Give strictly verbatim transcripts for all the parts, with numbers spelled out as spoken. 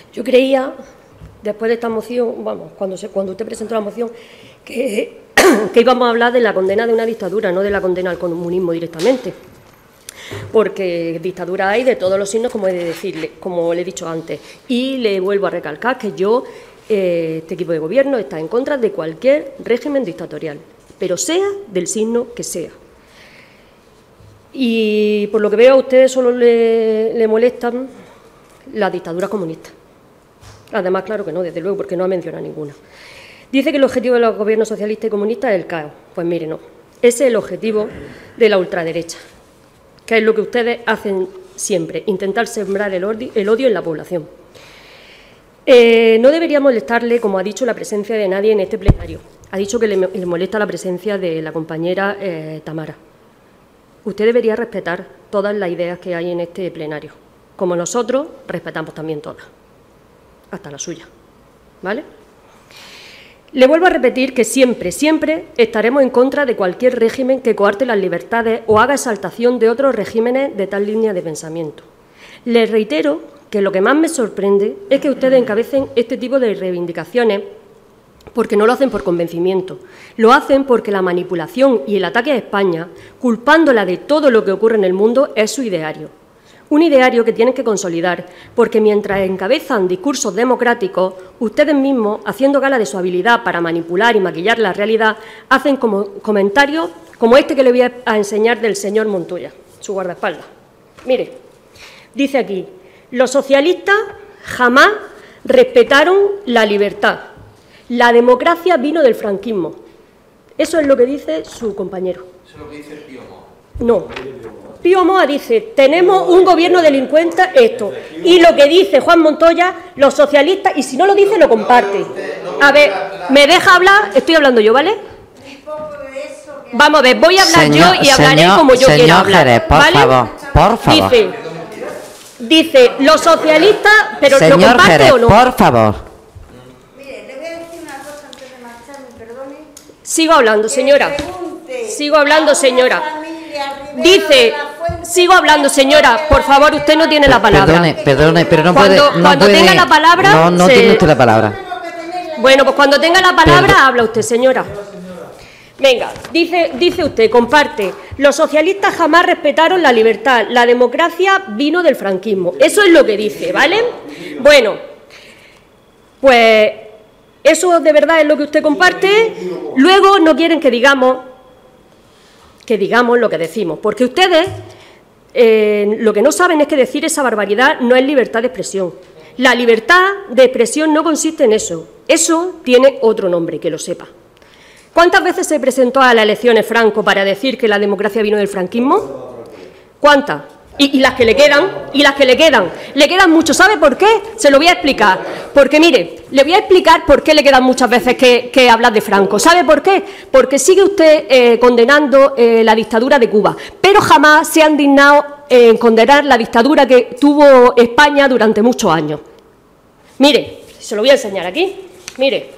Yo creía, después de esta moción, vamos, cuando, se, cuando usted presentó la moción, que, que íbamos a hablar de la condena de una dictadura, no de la condena al comunismo directamente. Porque dictadura hay de todos los signos, como he de decirle, como le he dicho antes. Y le vuelvo a recalcar que yo, eh, este equipo de gobierno, está en contra de cualquier régimen dictatorial, pero sea del signo que sea. Y por lo que veo a ustedes solo le, le molestan las dictaduras comunistas. Además, claro que no, desde luego, porque no ha mencionado ninguna. Dice que el objetivo de los gobiernos socialistas y comunistas es el caos. Pues mire, no. Ese es el objetivo de la ultraderecha, que es lo que ustedes hacen siempre, intentar sembrar el odio, el odio en la población. Eh, no debería molestarle, como ha dicho, la presencia de nadie en este plenario. Ha dicho que le, le molesta la presencia de la compañera eh, Tamara. Usted debería respetar todas las ideas que hay en este plenario, como nosotros respetamos también todas, hasta la suya, ¿vale? Le vuelvo a repetir que siempre, siempre estaremos en contra de cualquier régimen que coarte las libertades o haga exaltación de otros regímenes de tal línea de pensamiento. Les reitero que lo que más me sorprende es que ustedes encabecen este tipo de reivindicaciones porque no lo hacen por convencimiento, lo hacen porque la manipulación y el ataque a España, culpándola de todo lo que ocurre en el mundo, es su ideario. Un ideario que tienen que consolidar, porque mientras encabezan discursos democráticos, ustedes mismos, haciendo gala de su habilidad para manipular y maquillar la realidad, hacen como comentarios como este que le voy a enseñar del señor Montoya, su guardaespaldas. Mire, dice aquí, los socialistas jamás respetaron la libertad. La democracia vino del franquismo. Eso es lo que dice su compañero. ¿Eso es lo que dice Pío Moa? No. Pío Moa dice, tenemos un gobierno delincuente, esto. Y lo que dice Juan Montoya, los socialistas, y si no lo dice, lo comparte. A ver, ¿me deja hablar? Estoy hablando yo, ¿vale? Vamos a ver, voy a hablar señor, yo y hablaré señor, como yo señor quiera hablar. Jerez, por ¿vale? favor, por favor. Dice, dice, los socialistas, pero señor ¿lo comparte Jerez, o no? por favor. Sigo hablando, señora. Sigo hablando, señora. Dice, sigo hablando, señora. Por favor, usted no tiene la palabra. Perdone, perdone, pero no cuando, puede. No cuando puede, tenga la palabra. No, no se... tiene usted la palabra. Bueno, pues cuando tenga la palabra, Perdón. habla usted, señora. Venga, dice, dice usted, comparte. Los socialistas jamás respetaron la libertad. La democracia vino del franquismo. Eso es lo que dice, ¿vale? Bueno, pues. ¿Eso de verdad es lo que usted comparte? Luego no quieren que digamos, que digamos lo que decimos, porque ustedes eh, lo que no saben es que decir esa barbaridad no es libertad de expresión. La libertad de expresión no consiste en eso. Eso tiene otro nombre, que lo sepa. ¿Cuántas veces se presentó a las elecciones Franco para decir que la democracia vino del franquismo? ¿Cuántas? Y, y las que le quedan, y las que le quedan. Le quedan mucho. ¿Sabe por qué? Se lo voy a explicar. Porque, mire, le voy a explicar por qué le quedan muchas veces que, que hablar de Franco. ¿Sabe por qué? Porque sigue usted eh, condenando eh, la dictadura de Cuba, pero jamás se han dignado en condenar la dictadura que tuvo España durante muchos años. Mire, se lo voy a enseñar aquí. Mire.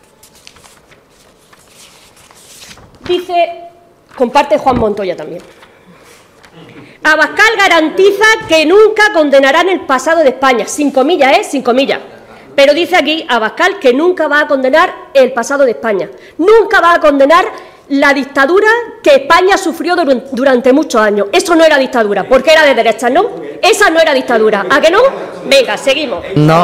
Dice, comparte Juan Montoya también. Abascal garantiza que nunca condenarán el pasado de España, sin comillas, ¿eh? Sin comillas. Pero dice aquí Abascal que nunca va a condenar el pasado de España. Nunca va a condenar la dictadura que España sufrió durante muchos años. Eso no era dictadura, porque era de derechas, ¿no? Esa no era dictadura. ¿A que no? Venga, seguimos. No.